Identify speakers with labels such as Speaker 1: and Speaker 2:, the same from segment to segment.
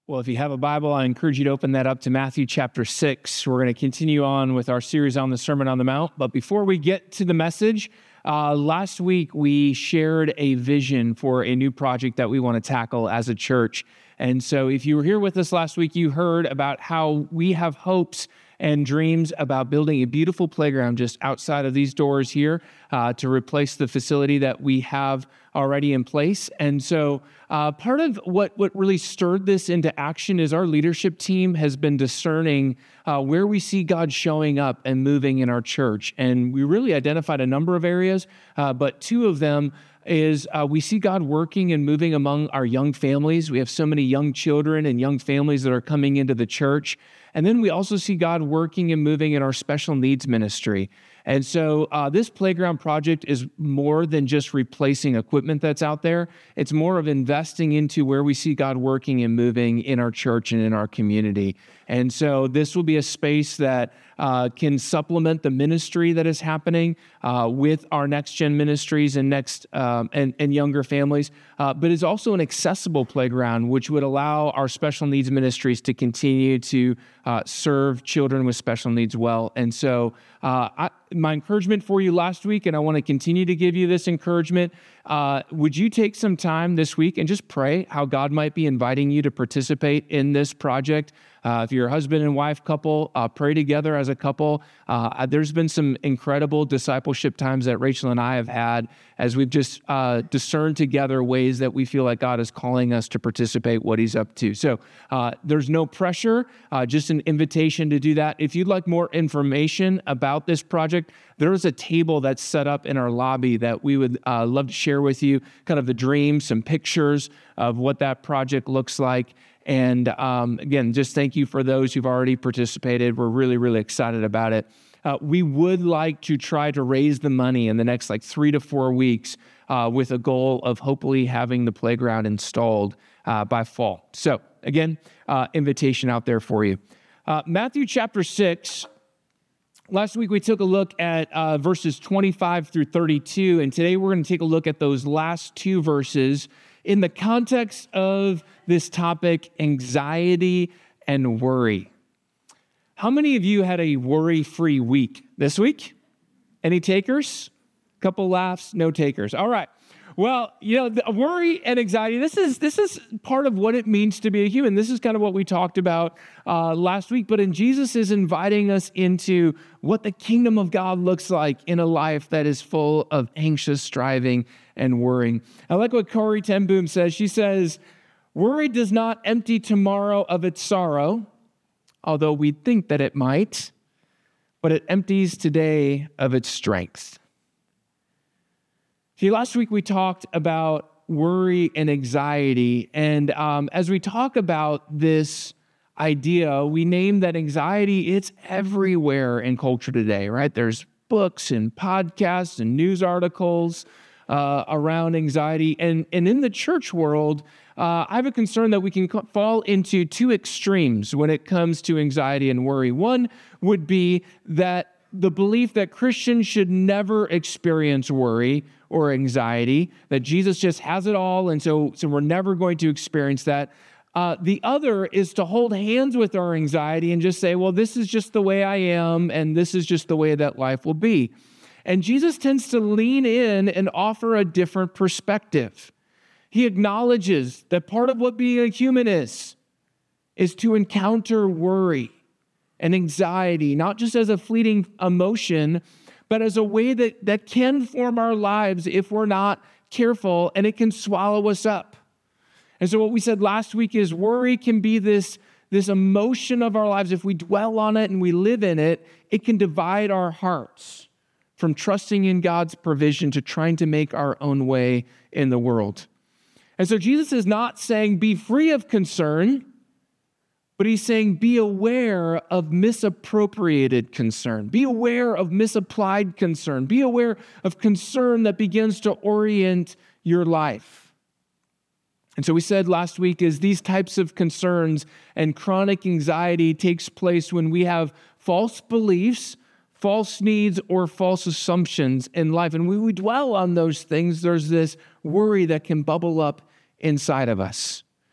Speaker 1: Well, if you have a Bible, I encourage you to open that up to Matthew chapter 6. We're going to continue on with our series on the Sermon on the Mount. But before we get to the message, last week we shared a vision for a new project that we want to tackle as a church. And so if you were here with us last week, you heard about how we have hopes and dreams about building a beautiful playground just outside of these doors here to replace the facility that we have already in place. And so part of what really stirred this into action is our leadership team has been discerning where we see God showing up and moving in our church. And we really identified a number of areas, but two of them is we see God working and moving among our young families. We have so many young children and young families that are coming into the church. And then we also see God working and moving in our special needs ministry. And so this playground project is more than just replacing equipment that's out there. It's more of investing into where we see God working and moving in our church and in our community. And so this will be a space that can supplement the ministry that is happening with our next gen ministries and and younger families. But it's also an accessible playground, which would allow our special needs ministries to continue to serve children with special needs well. And so my encouragement for you last week, and I want to continue to give you this encouragement, would you take some time this week and just pray how God might be inviting you to participate in this project? If you're a husband and wife couple, pray together as a couple. There's been some incredible discipleship times that Rachel and I have had as we've just discerned together ways that we feel like God is calling us to participate, what he's up to. So there's no pressure, just an invitation to do that. If you'd like more information about this project, there is a table that's set up in our lobby that we would love to share with you, kind of the dream, some pictures of what that project looks like. And again, just thank you for those who've already participated. We're really, really excited about it. We would like to try to raise the money in the next 3 to 4 weeks with a goal of hopefully having the playground installed by fall. So again, invitation out there for you. Matthew chapter 6. Last week we took a look at verses 25 through 32, and today we're going to take a look at those last two verses in the context of this topic, anxiety and worry. How many of you had a worry-free week this week? Any takers? Couple laughs, no takers. All right. Well, the worry and anxiety, this is part of what it means to be a human. This is kind of what we talked about last week. But Jesus is inviting us into what the kingdom of God looks like in a life that is full of anxious striving and worrying. I like what Corrie ten Boom says. She says, worry does not empty tomorrow of its sorrow, although we think that it might, but it empties today of its strength. See, last week we talked about worry and anxiety, and as we talk about this idea, we named that anxiety, it's everywhere in culture today, right? There's books and podcasts and news articles around anxiety, and in the church world, I have a concern that we can fall into two extremes when it comes to anxiety and worry. One would be that the belief that Christians should never experience worry or anxiety, that Jesus just has it all, and so we're never going to experience that. The other is to hold hands with our anxiety and just say, well, this is just the way I am, and this is just the way that life will be. And Jesus tends to lean in and offer a different perspective. He acknowledges that part of what being a human is to encounter worry and anxiety, not just as a fleeting emotion, but as a way that can form our lives if we're not careful, and it can swallow us up. And so what we said last week is worry can be this emotion of our lives. If we dwell on it and we live in it, it can divide our hearts from trusting in God's provision to trying to make our own way in the world. And so Jesus is not saying be free of concern, but he's saying be aware of misappropriated concern. Be aware of misapplied concern. Be aware of concern that begins to orient your life. And so we said last week is these types of concerns and chronic anxiety takes place when we have false beliefs, false needs, or false assumptions in life. And when we dwell on those things, there's this worry that can bubble up inside of us.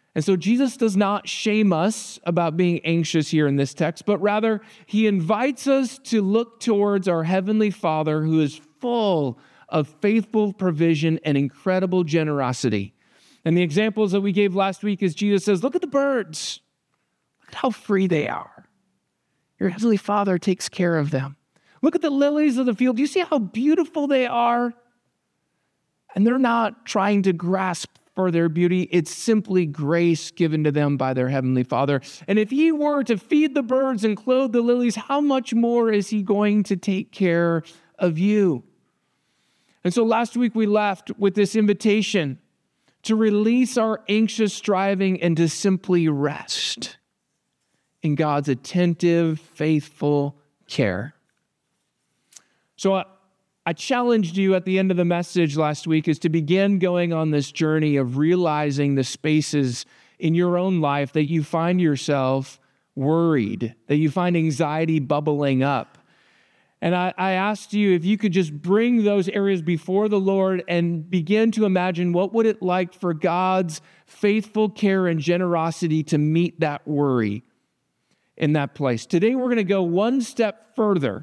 Speaker 1: And so Jesus does not shame us about being anxious here in this text, but rather he invites us to look towards our Heavenly Father who is full of faithful provision and incredible generosity. And the examples that we gave last week is Jesus says, look at the birds. Look at how free they are. Your Heavenly Father takes care of them. Look at the lilies of the field. Do you see how beautiful they are? And they're not trying to grasp for their beauty. It's simply grace given to them by their Heavenly Father. And if he were to feed the birds and clothe the lilies, how much more is he going to take care of you? And so last week we left with this invitation to release our anxious striving and to simply rest in God's attentive, faithful care. So I challenged you at the end of the message last week is to begin going on this journey of realizing the spaces in your own life that you find yourself worried, that you find anxiety bubbling up. And I asked you if you could just bring those areas before the Lord and begin to imagine what would it like for God's faithful care and generosity to meet that worry in that place. Today we're going to go one step further.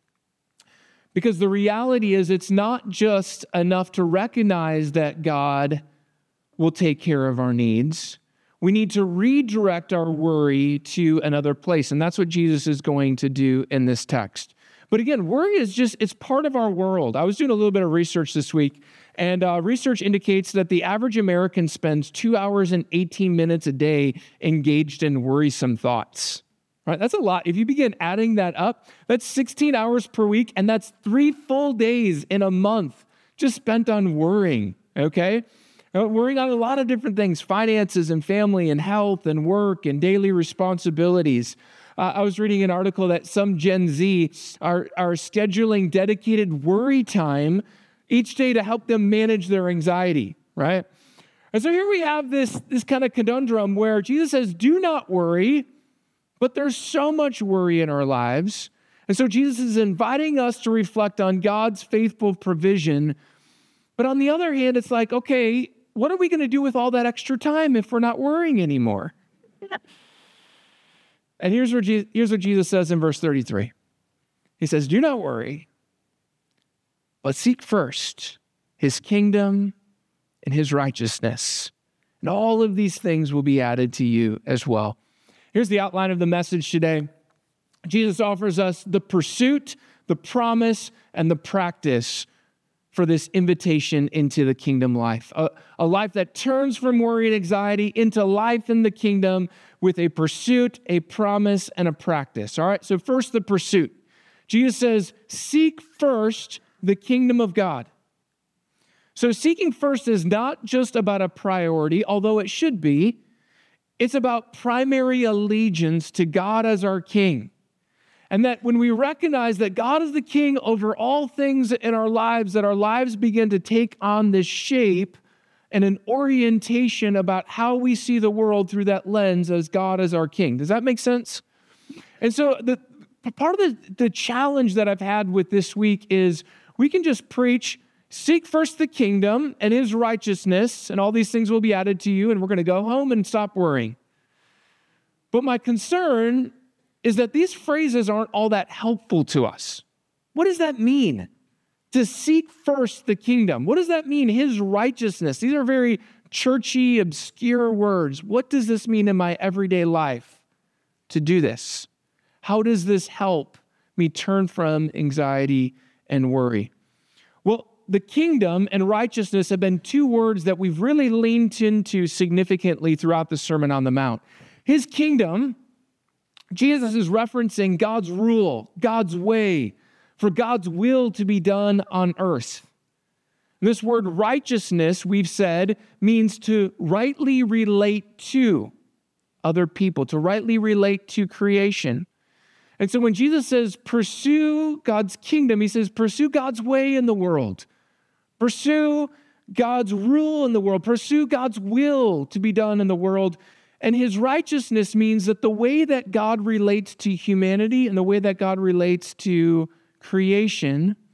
Speaker 1: Because the reality is it's not just enough to recognize that God will take care of our needs. We need to redirect our worry to another place. And that's what Jesus is going to do in this text. But again, worry is it's part of our world. I was doing a little bit of research this week, and research indicates that the average American spends 2 hours and 18 minutes a day engaged in worrisome thoughts. Right, that's a lot. If you begin adding that up, that's 16 hours per week, and that's 3 full days in a month just spent on worrying, okay? Worrying on a lot of different things, finances and family and health and work and daily responsibilities. I was reading an article that some Gen Z are scheduling dedicated worry time each day to help them manage their anxiety, right? And so here we have this kind of conundrum where Jesus says, do not worry. But there's so much worry in our lives. And so Jesus is inviting us to reflect on God's faithful provision. But on the other hand, it's like, okay, what are we going to do with all that extra time if we're not worrying anymore? And here's what Jesus says in verse 33. He says, do not worry, but seek first his kingdom and his righteousness. And all of these things will be added to you as well. Here's the outline of the message today. Jesus offers us the pursuit, the promise, and the practice for this invitation into the kingdom life. A life that turns from worry and anxiety into life in the kingdom with a pursuit, a promise, and a practice. All right, so first the pursuit. Jesus says, seek first the kingdom of God. So seeking first is not just about a priority, although it should be. It's about primary allegiance to God as our King. And that when we recognize that God is the King over all things in our lives, that our lives begin to take on this shape and an orientation about how we see the world through that lens as God as our King. Does that make sense? And so part of the challenge that I've had with this week is we can just preach, seek first the kingdom and his righteousness, and all these things will be added to you, and we're going to go home and stop worrying. But my concern is that these phrases aren't all that helpful to us. What does that mean? To seek first the kingdom. What does that mean? His righteousness. These are very churchy, obscure words. What does this mean in my everyday life to do this? How does this help me turn from anxiety and worry? Well, the kingdom and righteousness have been two words that we've really leaned into significantly throughout the Sermon on the Mount. His kingdom, Jesus is referencing God's rule, God's way, for God's will to be done on earth. This word righteousness, we've said, means to rightly relate to other people, to rightly relate to creation. And so when Jesus says, pursue God's kingdom, he says, pursue God's way in the world. Pursue God's rule in the world. Pursue God's will to be done in the world. And his righteousness means that the way that God relates to humanity and the way that God relates to creation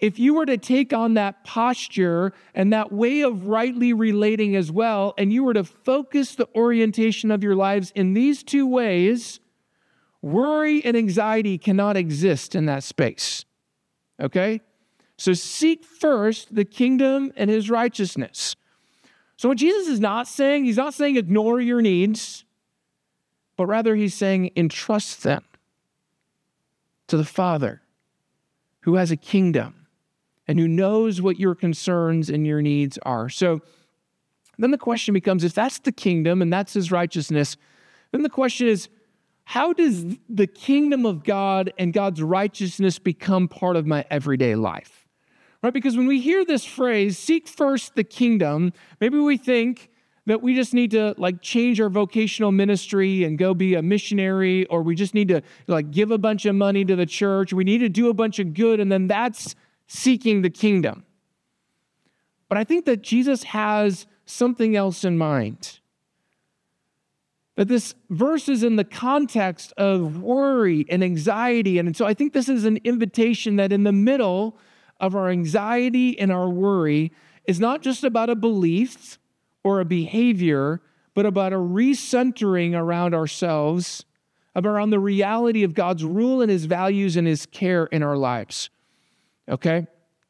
Speaker 1: if you were to take on that posture and that way of rightly relating as well, and you were to focus the orientation of your lives in these two ways, worry and anxiety cannot exist in that space. Okay? So seek first the kingdom and his righteousness. So what Jesus is not saying, he's not saying ignore your needs, but rather he's saying entrust them to the Father who has a kingdom and who knows what your concerns and your needs are. So then the question becomes, if that's the kingdom and that's his righteousness, then the question is, how does the kingdom of God and God's righteousness become part of my everyday life? Right? Because when we hear this phrase, seek first the kingdom, maybe we think that we just need to change our vocational ministry and go be a missionary, or we just need to give a bunch of money to the church. We need to do a bunch of good, and then that's seeking the kingdom. But I think that Jesus has something else in mind. That this verse is in the context of worry and anxiety. And so I think this is an invitation that in the middle of our anxiety and our worry is not just about a belief or a behavior, but about a recentering around ourselves, around the reality of God's rule and his values and his care in our lives. Okay?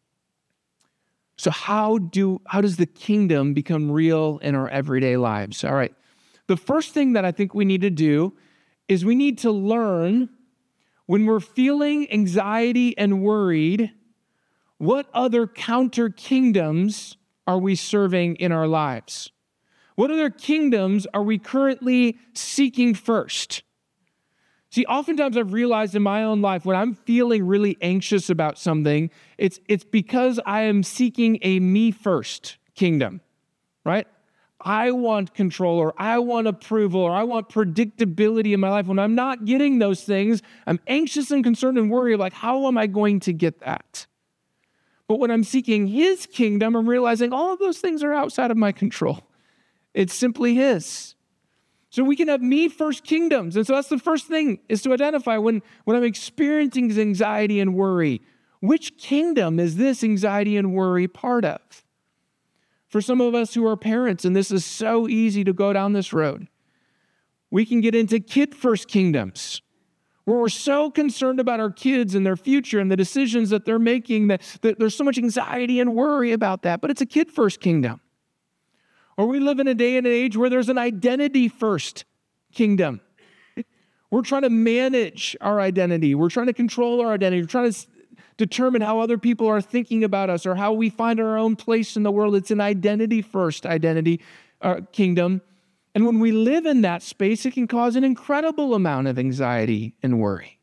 Speaker 1: So how does the kingdom become real in our everyday lives? All right. The first thing that I think we need to do is we need to learn when we're feeling anxiety and worried, what other counter kingdoms are we serving in our lives? What other kingdoms are we currently seeking first? See, oftentimes I've realized in my own life when I'm feeling really anxious about something, it's because I am seeking a me first kingdom, right? I want control, or I want approval, or I want predictability in my life. When I'm not getting those things, I'm anxious and concerned and worried, how am I going to get that? But when I'm seeking his kingdom, I'm realizing all of those things are outside of my control. It's simply his. So we can have me first kingdoms. And so that's the first thing, is to identify when I'm experiencing anxiety and worry, which kingdom is this anxiety and worry part of? For some of us who are parents, and this is so easy to go down this road, we can get into kid first kingdoms, where we're so concerned about our kids and their future and the decisions that they're making that there's so much anxiety and worry about that, but it's a kid first kingdom. Or we live in a day and an age where there's an identity first kingdom. We're trying to manage our identity. We're trying to control our identity. We're trying to determine how other people are thinking about us or how we find our own place in the world. It's an identity first kingdom. And when we live in that space, it can cause an incredible amount of anxiety and worry.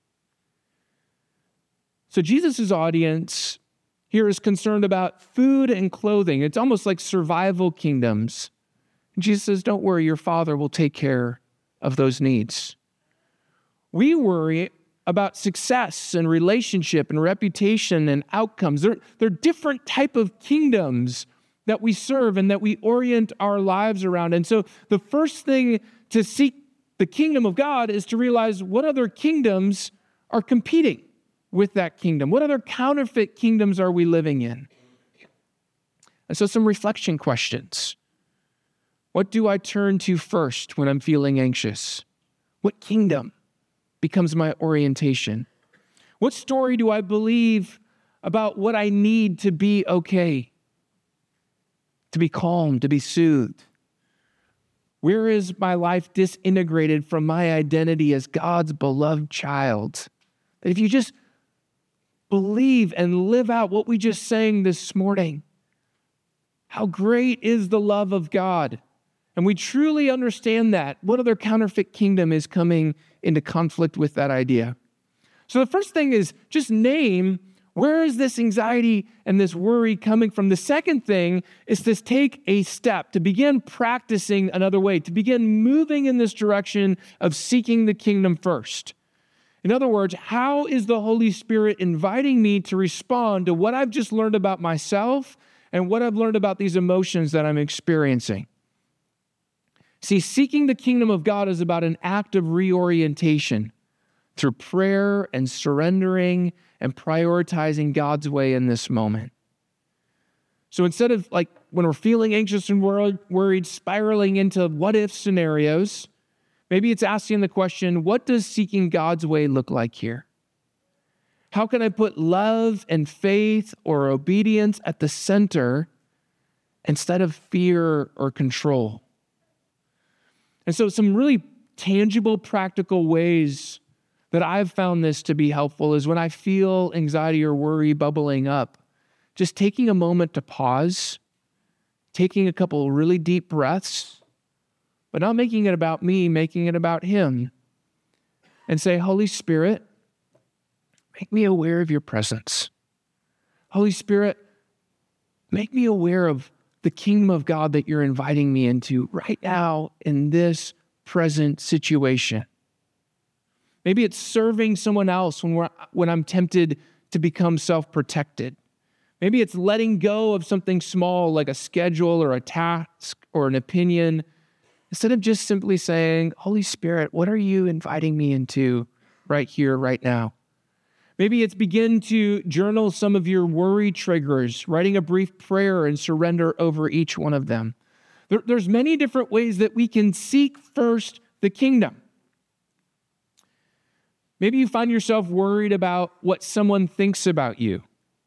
Speaker 1: So Jesus' audience here is concerned about food and clothing. It's almost like survival kingdoms. Jesus says, don't worry, your Father will take care of those needs. We worry about success and relationship and reputation and outcomes. They're different type of kingdoms that we serve and that we orient our lives around. And so the first thing to seek the kingdom of God is to realize what other kingdoms are competing with that kingdom. What other counterfeit kingdoms are we living in? And so some reflection questions. What do I turn to first when I'm feeling anxious? What kingdom becomes my orientation? What story do I believe about what I need to be okay, to be calm, to be soothed? Where is my life disintegrated from my identity as God's beloved child? That if you just believe and live out what we just sang this morning, how great is the love of God, and we truly understand that, what other counterfeit kingdom is coming into conflict with that idea? So the first thing is just name, where is this anxiety and this worry coming from? The second thing is to take a step, to begin practicing another way, to begin moving in this direction of seeking the kingdom first. In other words, how is the Holy Spirit inviting me to respond to what I've just learned about myself and what I've learned about these emotions that I'm experiencing? See, seeking the kingdom of God is about an act of reorientation through prayer and surrendering and prioritizing God's way in this moment. So instead of like when we're feeling anxious and worried, spiraling into what if scenarios, maybe it's asking the question, what does seeking God's way look like here? How can I put love and faith or obedience at the center instead of fear or control? And so some really tangible, practical ways that I've found this to be helpful is when I feel anxiety or worry bubbling up, just taking a moment to pause, taking a couple really deep breaths, but not making it about me, making it about Him, and say, Holy Spirit, make me aware of your presence. Holy Spirit, make me aware of the kingdom of God that you're inviting me into right now in this present situation. Maybe it's serving someone else when I'm tempted to become self-protected. Maybe it's letting go of something small like a schedule or a task or an opinion, instead of just simply saying, Holy Spirit, what are you inviting me into right here, right now? Maybe it's begin to journal some of your worry triggers, writing a brief prayer and surrender over each one of them. There's many different ways that we can seek first the kingdom. Maybe you find yourself worried about what someone thinks about you.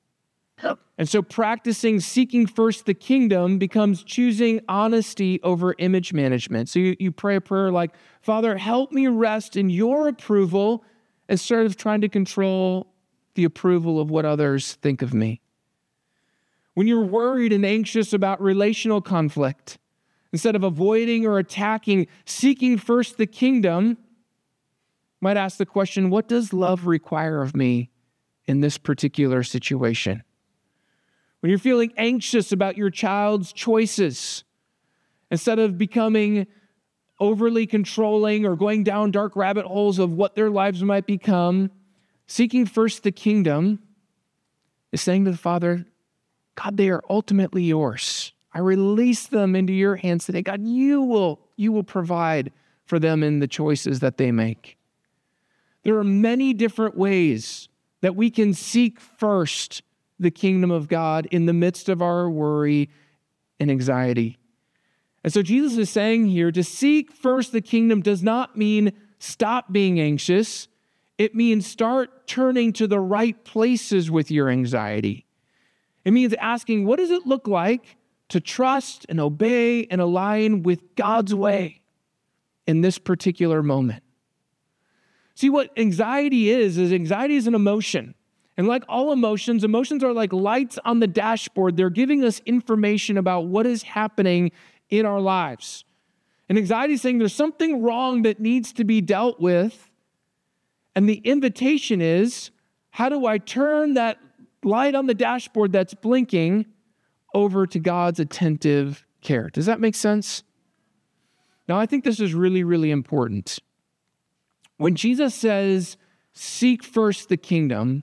Speaker 1: And so practicing seeking first the kingdom becomes choosing honesty over image management. So you pray a prayer like, Father, help me rest in your approval instead of trying to control the approval of what others think of me. When you're worried and anxious about relational conflict, instead of avoiding or attacking, seeking first the kingdom, might ask the question, what does love require of me in this particular situation? When you're feeling anxious about your child's choices, instead of becoming overly controlling or going down dark rabbit holes of what their lives might become, seeking first the kingdom is saying to the Father, God, they are ultimately yours. I release them into your hands today. God, you will provide for them in the choices that they make. There are many different ways that we can seek first the kingdom of God in the midst of our worry and anxiety. And so Jesus is saying here, to seek first the kingdom does not mean stop being anxious. It means start turning to the right places with your anxiety. It means asking, what does it look like to trust and obey and align with God's way in this particular moment? See, what anxiety is anxiety is an emotion. And like all emotions are like lights on the dashboard. They're giving us information about what is happening in our lives. And anxiety is saying there's something wrong that needs to be dealt with. And the invitation is, how do I turn that light on the dashboard that's blinking over to God's attentive care? Does that make sense? Now, I think this is really, really important. When Jesus says, seek first the kingdom,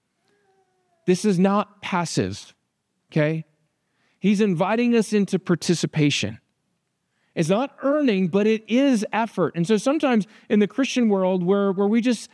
Speaker 1: this is not passive, okay? He's inviting us into participation. It's not earning, but it is effort. And so sometimes in the Christian world where we just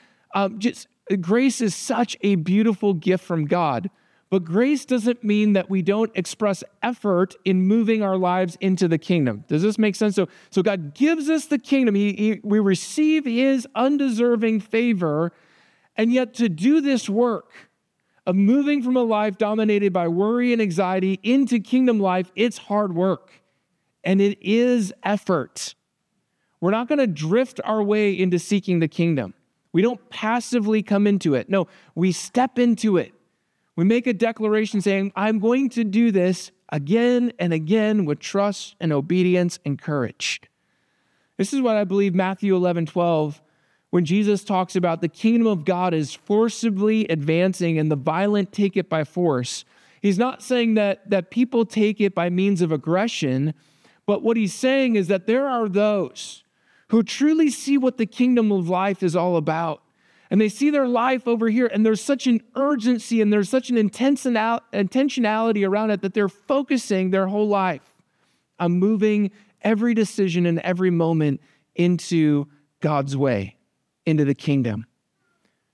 Speaker 1: grace is such a beautiful gift from God, but grace doesn't mean that we don't express effort in moving our lives into the kingdom. Does this make sense? So God gives us the kingdom. We receive His undeserving favor, and yet to do this work of moving from a life dominated by worry and anxiety into kingdom life, it's hard work, and it is effort. We're not going to drift our way into seeking the kingdom. We don't passively come into it. No, we step into it. We make a declaration saying, I'm going to do this again and again with trust and obedience and courage. This is what I believe Matthew 11:12, when Jesus talks about the kingdom of God is forcibly advancing and the violent take it by force. He's not saying that people take it by means of aggression, but what he's saying is that there are those who truly see what the kingdom of life is all about. And they see their life over here, and there's such an urgency and there's such an intentionality around it that they're focusing their whole life on moving every decision and every moment into God's way, into the kingdom.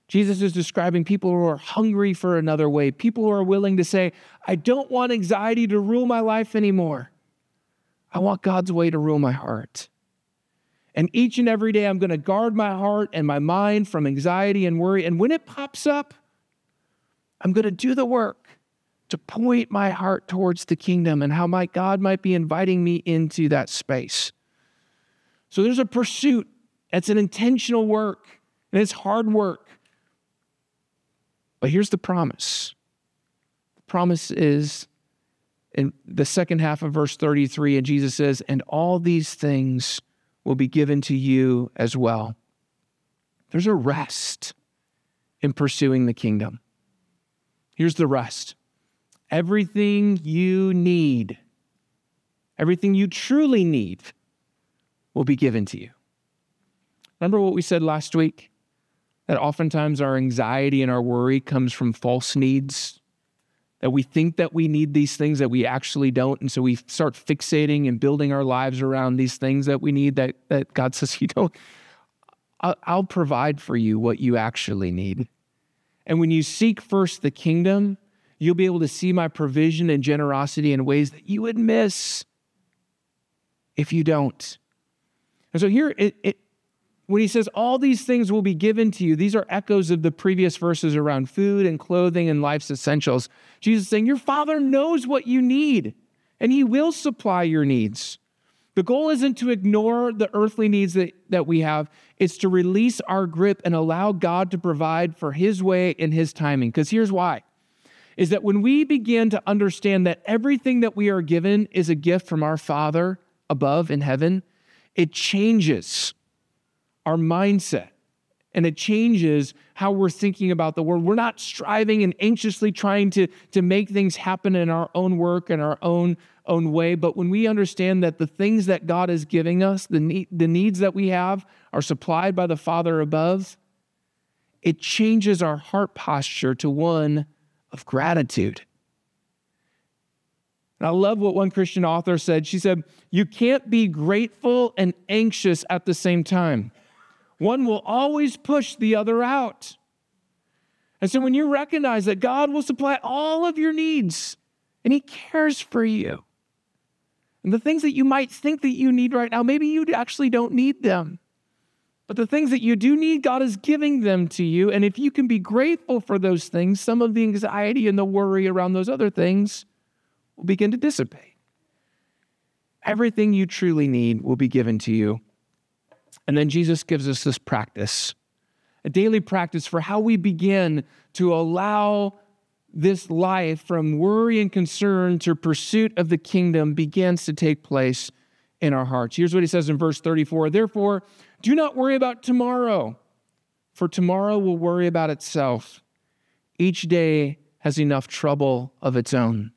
Speaker 1: Jesus is describing people who are hungry for another way, people who are willing to say, I don't want anxiety to rule my life anymore. I want God's way to rule my heart. And each and every day, I'm going to guard my heart and my mind from anxiety and worry. And when it pops up, I'm going to do the work to point my heart towards the kingdom and how my God might be inviting me into that space. So there's a pursuit. It's an intentional work, and it's hard work. But here's the promise. The promise is in the second half of verse 33, and Jesus says, and all these things will be given to you as well. There's a rest in pursuing the kingdom. Here's the rest. Everything you need, everything you truly need, will be given to you. Remember what we said last week? That oftentimes our anxiety and our worry comes from false needs, that we think that we need these things that we actually don't, and so we start fixating and building our lives around these things that we need that God says you don't. I'll provide for you what you actually need. And when you seek first the kingdom, you'll be able to see my provision and generosity in ways that you would miss if you don't. And so here, when he says all these things will be given to you, these are echoes of the previous verses around food and clothing and life's essentials. Jesus is saying, your Father knows what you need, and he will supply your needs. The goal isn't to ignore the earthly needs that we have. It's to release our grip and allow God to provide for his way and his timing. Because here's why. Is that when we begin to understand that everything that we are given is a gift from our Father above in heaven, it changes our mindset, and it changes how we're thinking about the world. We're not striving and anxiously trying to make things happen in our own work and our own way, but when we understand that the things that God is giving us, the needs that we have are supplied by the Father above, it changes our heart posture to one of gratitude. And I love what one Christian author said. She said, you can't be grateful and anxious at the same time. One will always push the other out. And so when you recognize that God will supply all of your needs and he cares for you, and the things that you might think that you need right now, maybe you actually don't need them. But the things that you do need, God is giving them to you. And if you can be grateful for those things, some of the anxiety and the worry around those other things will begin to dissipate. Everything you truly need will be given to you. And then Jesus gives us this practice, a daily practice for how we begin to allow this life from worry and concern to pursuit of the kingdom begins to take place in our hearts. Here's what he says in verse 34. Therefore, do not worry about tomorrow, for tomorrow will worry about itself. Each day has enough trouble of its own.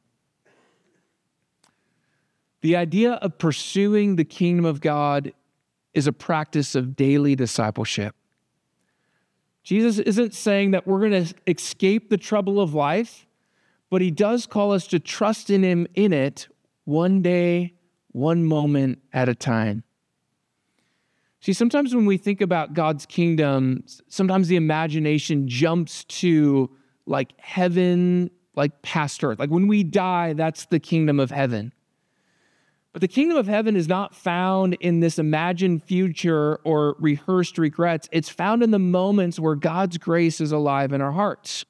Speaker 1: The idea of pursuing the kingdom of God is a practice of daily discipleship. Jesus isn't saying that we're going to escape the trouble of life, but he does call us to trust in him in it one day, one moment at a time. See, sometimes when we think about God's kingdom, sometimes the imagination jumps to like heaven, like past earth. Like when we die, that's the kingdom of heaven. But the kingdom of heaven is not found in this imagined future or rehearsed regrets. It's found in the moments where God's grace is alive in our hearts.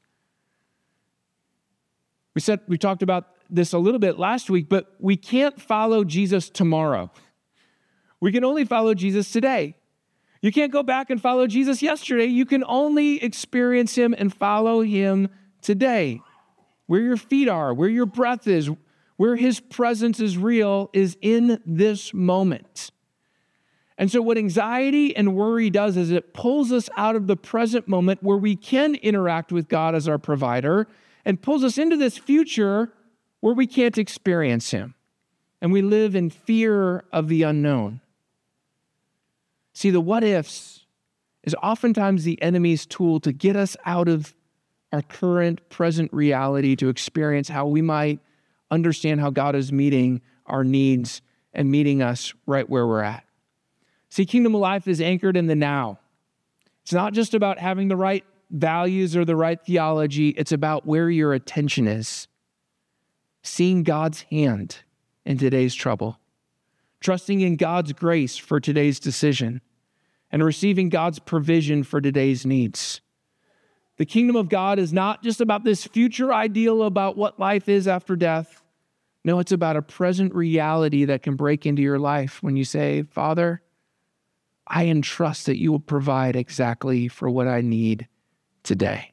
Speaker 1: We talked about this a little bit last week, but we can't follow Jesus tomorrow. We can only follow Jesus today. You can't go back and follow Jesus yesterday. You can only experience him and follow him today. Where your feet are, where your breath is, where his presence is real is in this moment. And so what anxiety and worry does is it pulls us out of the present moment where we can interact with God as our provider and pulls us into this future where we can't experience him. And we live in fear of the unknown. See, the what ifs is oftentimes the enemy's tool to get us out of our current present reality to experience how we might understand how God is meeting our needs and meeting us right where we're at. See, kingdom of life is anchored in the now. It's not just about having the right values or the right theology. It's about where your attention is. Seeing God's hand in today's trouble, trusting in God's grace for today's decision, and receiving God's provision for today's needs. The kingdom of God is not just about this future ideal about what life is after death. No, it's about a present reality that can break into your life when you say, Father, I entrust that you will provide exactly for what I need today.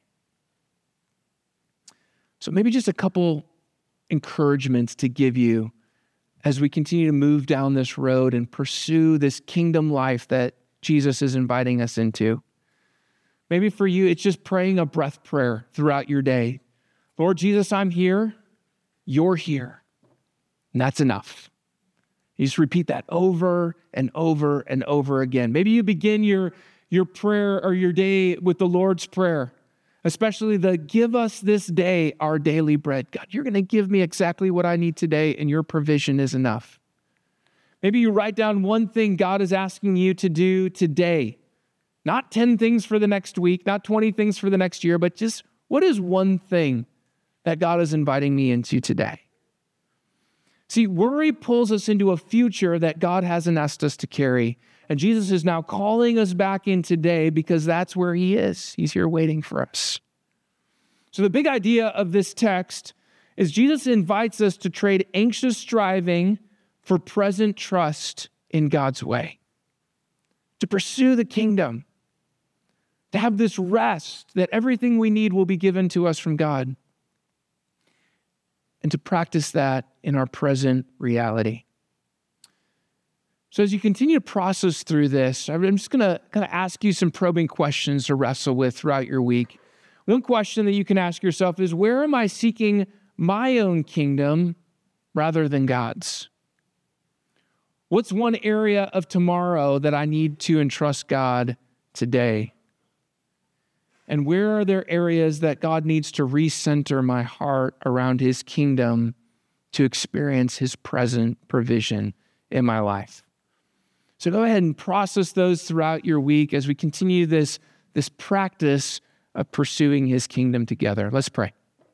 Speaker 1: So maybe just a couple encouragements to give you as we continue to move down this road and pursue this kingdom life that Jesus is inviting us into. Maybe for you, it's just praying a breath prayer throughout your day. Lord Jesus, I'm here. You're here. And that's enough. You just repeat that over and over and over again. Maybe you begin your prayer or your day with the Lord's Prayer, especially the give us this day our daily bread. God, you're going to give me exactly what I need today, and your provision is enough. Maybe you write down one thing God is asking you to do today. Not 10 things for the next week, not 20 things for the next year, but just what is one thing that God is inviting me into today? See, worry pulls us into a future that God hasn't asked us to carry. And Jesus is now calling us back in today because that's where he is. He's here waiting for us. So the big idea of this text is Jesus invites us to trade anxious striving for present trust in God's way, to pursue the kingdom, to have this rest that everything we need will be given to us from God, and to practice that in our present reality. So as you continue to process through this, I'm just going to kind of ask you some probing questions to wrestle with throughout your week. One question that you can ask yourself is, where am I seeking my own kingdom rather than God's? What's one area of tomorrow that I need to entrust God today? And where are there areas that God needs to recenter my heart around his kingdom to experience his present provision in my life? So go ahead and process those throughout your week as we continue this practice of pursuing his kingdom together. Let's pray.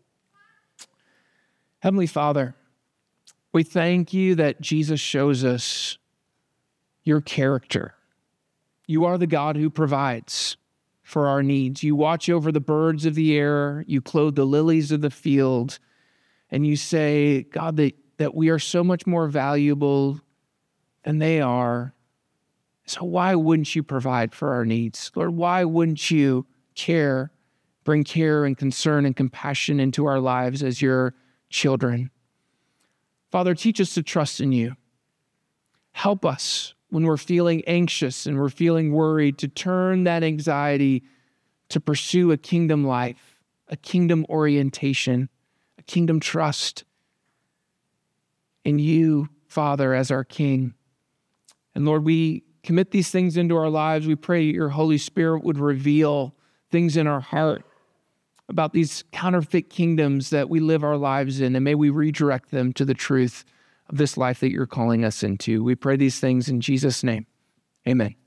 Speaker 1: Heavenly Father, we thank you that Jesus shows us your character. You are the God who provides for our needs. You watch over the birds of the air. You clothe the lilies of the field. And you say, God, that we are so much more valuable than they are. So why wouldn't you provide for our needs? Lord, why wouldn't you bring care and concern and compassion into our lives as your children? Father, teach us to trust in you. Help us when we're feeling anxious and we're feeling worried to turn that anxiety to pursue a kingdom life, a kingdom orientation, a kingdom trust in you, Father, as our King. And Lord, we commit these things into our lives. We pray your Holy Spirit would reveal things in our heart about these counterfeit kingdoms that we live our lives in, and may we redirect them to the truth of this life that you're calling us into. We pray these things in Jesus' name. Amen.